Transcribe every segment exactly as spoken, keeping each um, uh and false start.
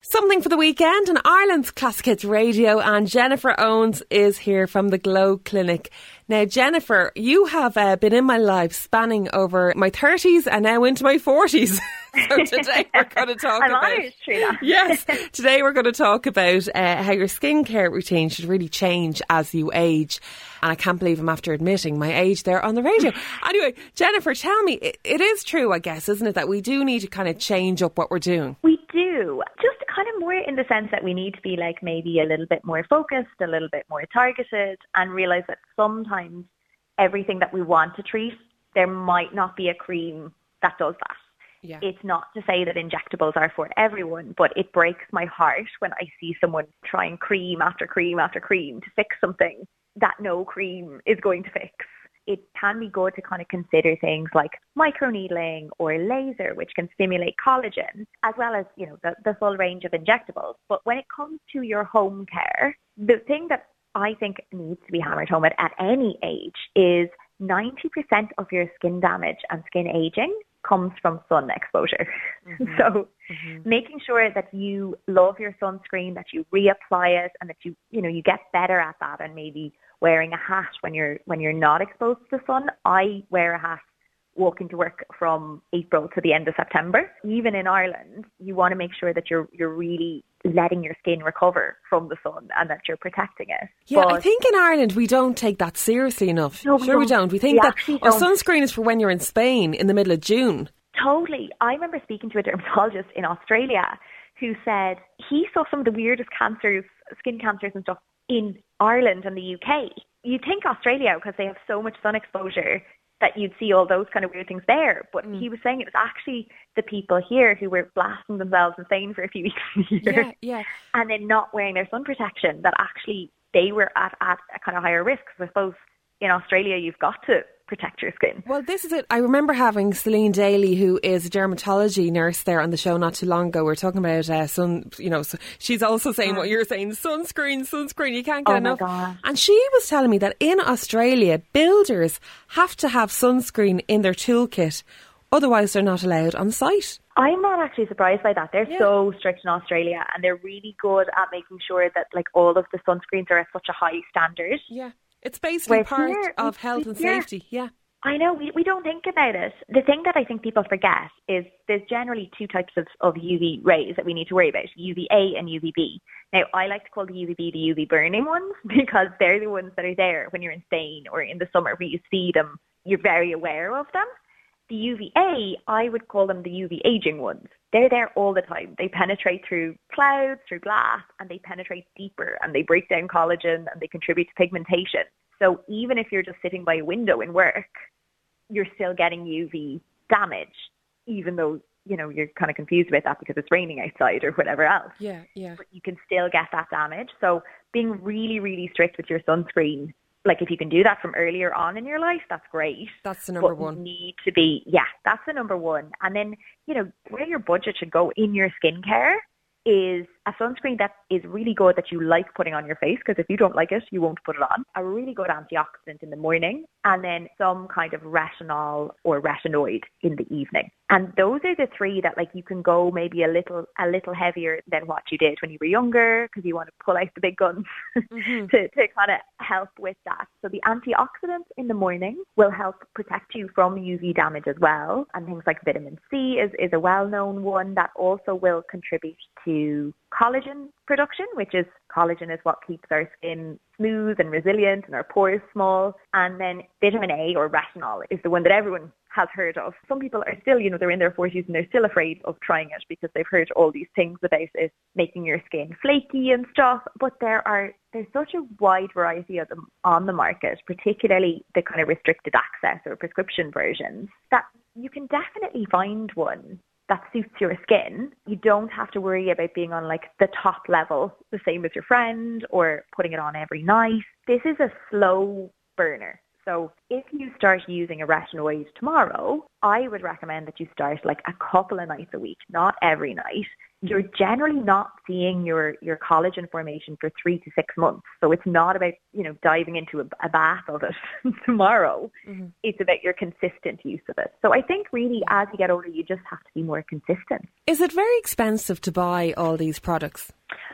Something for the weekend on Ireland's Classic Hits Radio, and Jennifer Owens is here from the Glow Clinic. Now, Jennifer, you have uh, been in my life spanning over my thirties and now into my forties. So today we're going to talk I'm about... honoured, Trina. Yes, today we're going to talk about uh, how your skincare routine should really change as you age. And I can't believe I'm after admitting my age there on the radio. Anyway, Jennifer, tell me, it, it is true, I guess, isn't it, that we do need to kind of change up what we're doing? We do. Just kind of more in the sense that we need to be like maybe a little bit more focused, a little bit more targeted, and realise that sometimes everything that we want to treat, there might not be a cream that does that. Yeah. It's not to say that injectables are for everyone, but it breaks my heart when I see someone trying cream after cream after cream to fix something that no cream is going to fix. It can be good to kind of consider things like microneedling or laser, which can stimulate collagen, as well as, you know, the, the full range of injectables. But when it comes to your home care, the thing that I think needs to be hammered home at, at any age is ninety percent of your skin damage and skin aging comes from sun exposure. Mm-hmm. So mm-hmm. making sure that you love your sunscreen, that you reapply it, and that you, you know, you get better at that, and maybe wearing a hat when you're when you're not exposed to the sun. I wear a hat walking to work from April to the end of September. Even in Ireland, you want to make sure that you're you're really letting your skin recover from the sun and that you're protecting it. Yeah, but I think in Ireland we don't take that seriously enough. No, we sure don't. we don't. We think We that oh, don't. sunscreen is for when you're in Spain in the middle of June. Totally. I remember speaking to a dermatologist in Australia who said he saw some of the weirdest cancers, skin cancers and stuff in Ireland and the U K. You'd think Australia, because they have so much sun exposure, that you'd see all those kind of weird things there. But mm. he was saying it was actually the people here who were blasting themselves insane for a few weeks a year. Yeah, yeah. And then not wearing their sun protection, that actually they were at, at a kind of higher risk. So I suppose in Australia you've got to protect your skin. Well, this is it. I remember having Celine Daly, who is a dermatology nurse, there on the show not too long ago. We were talking about uh, sun, you know, so she's also saying mm. what you're saying, sunscreen, sunscreen, you can't get oh enough. My God. And she was telling me that in Australia, builders have to have sunscreen in their toolkit, otherwise they're not allowed on site. I'm not actually surprised by that. They're yeah. so strict in Australia, and they're really good at making sure that like all of the sunscreens are at such a high standard. Yeah. It's basically Whereas part here, of health and yeah. safety, yeah. I know, we, we don't think about it. The thing that I think people forget is there's generally two types of, of U V rays that we need to worry about, U V A and U V B. Now, I like to call the U V B the U V burning ones because they're the ones that are there when you're in Spain or in the summer where you see them, you're very aware of them. The U V A, I would call them the U V aging ones. They're there all the time. They penetrate through clouds, through glass, and they penetrate deeper, and they break down collagen, and they contribute to pigmentation. So even if you're just sitting by a window in work, you're still getting U V damage, even though, you know, you're kind of confused about that because it's raining outside or whatever else. Yeah, yeah. But you can still get that damage. So being really, really strict with your sunscreen, like if you can do that from earlier on in your life, that's great. That's the number but one. You need to be, yeah, that's the number one. And then, you know, where your budget should go in your skincare is a sunscreen that is really good, that you like putting on your face, because if you don't like it, you won't put it on. A really good antioxidant in the morning, and then some kind of retinol or retinoid in the evening. And those are the three that, like, you can go maybe a little a little heavier than what you did when you were younger, because you want to pull out the big guns mm-hmm. to, to kind of help with that. So the antioxidants in the morning will help protect you from U V damage as well. And things like vitamin C is, is a well-known one that also will contribute to collagen production, which is collagen is what keeps our skin smooth and resilient and our pores small. And then vitamin A or retinol is the one that everyone has heard of. Some people are still, you know, they're in their forties and they're still afraid of trying it because they've heard all these things about it making your skin flaky and stuff. But there are there's such a wide variety of them on the market, particularly the kind of restricted access or prescription versions, that you can definitely find one that suits your skin. You don't have to worry about being on like the top level, the same as your friend, or putting it on every night. This is a slow burner. So if you start using a retinoid tomorrow, I would recommend that you start like a couple of nights a week, not every night, you're generally not seeing your, your collagen formation for three to six months. So it's not about, you know, diving into a, a bath of it tomorrow. Mm-hmm. It's about your consistent use of it. So I think really as you get older, you just have to be more consistent. Is it very expensive to buy all these products?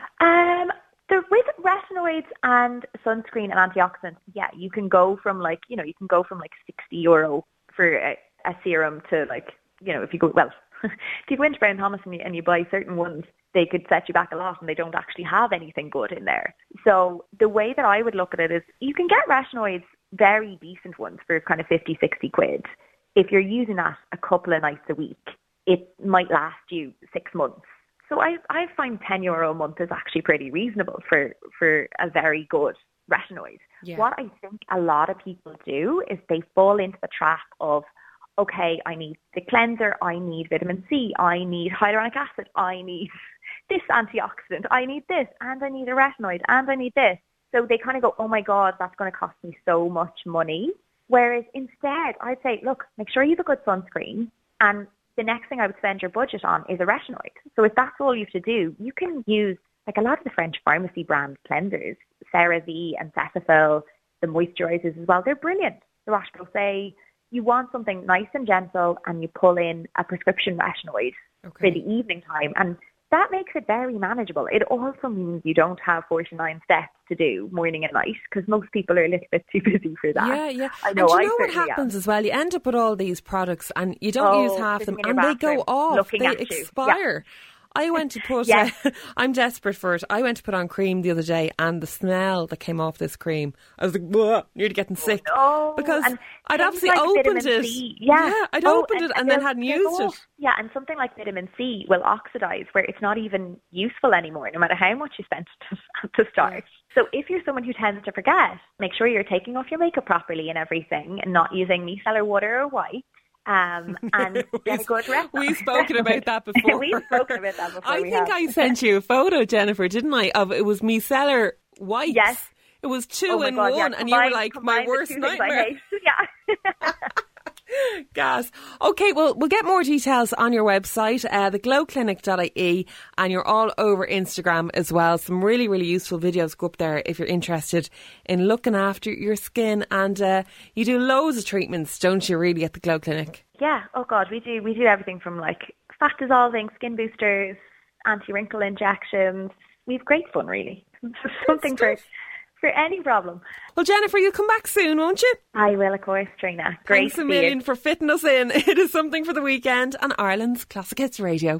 Um, the, with retinoids and sunscreen and antioxidants, yeah, you can go from like, you know, you can go from like sixty euro for a, a serum to like, you know, if you go, well, if you go into Brown Thomas and you, and you buy certain ones, they could set you back a lot and they don't actually have anything good in there. So the way that I would look at it is you can get retinoids, very decent ones, for kind of fifty, sixty quid. If you're using that a couple of nights a week, it might last you six months. So I I find ten euro a month is actually pretty reasonable for, for a very good retinoid. Yeah. What I think a lot of people do is they fall into the trap of, okay, I need the cleanser, I need vitamin C, I need hyaluronic acid, I need this antioxidant, I need this, and I need a retinoid, and I need this. So they kind of go, oh my God, that's going to cost me so much money. Whereas instead, I'd say, look, make sure you have a good sunscreen, and the next thing I would spend your budget on is a retinoid. So if that's all you have to do, you can use, like a lot of the French pharmacy brand cleansers, CeraVe and Cetaphil, the moisturizers as well, they're brilliant. The Roche-Posay. You want something nice and gentle, and you pull in a prescription retinoid okay. for the evening time. And that makes it very manageable. It also means you don't have forty-nine steps to do morning and night, because most people are a little bit too busy for that. Yeah, yeah. I know, and you I know what happens am. as well? You end up with all these products and you don't oh, use half them, and they go off. They expire. Yeah. I went to put, yes. uh, I'm desperate for it. I went to put on cream the other day, and the smell that came off this cream, I was like, nearly getting sick. Oh, no. Because and I'd obviously like opened it. C. Yeah. yeah, I'd oh, opened and, it and, and then hadn't used it. Yeah, and something like vitamin C will oxidize, where it's not even useful anymore, no matter how much you spent to, to start. Yeah. So if you're someone who tends to forget, make sure you're taking off your makeup properly and everything, and not using micellar water or white. Um, and get a good rest. We've spoken about that before. We've spoken about that before. I we think have. I sent you a photo, Jennifer, didn't I? Of it was micellar white. Yes. It was two oh in God, one, yeah. and combine, you were like, my worst nightmare. Yeah. Gas. Okay, well, we'll get more details on your website, uh, the glow clinic dot I E, and you're all over Instagram as well. Some really, really useful videos go up there if you're interested in looking after your skin. And uh, you do loads of treatments, don't you, really, at the Glow Clinic? Yeah. Oh, God, we do. We do everything from, like, fat dissolving, skin boosters, anti-wrinkle injections. We have great fun, really. Something for... for any problem. Well, Jennifer, you'll come back soon, won't you? I will, of course, Trina. Great Thanks a million for fitting us in. It is something for the weekend on Ireland's Classic Hits Radio.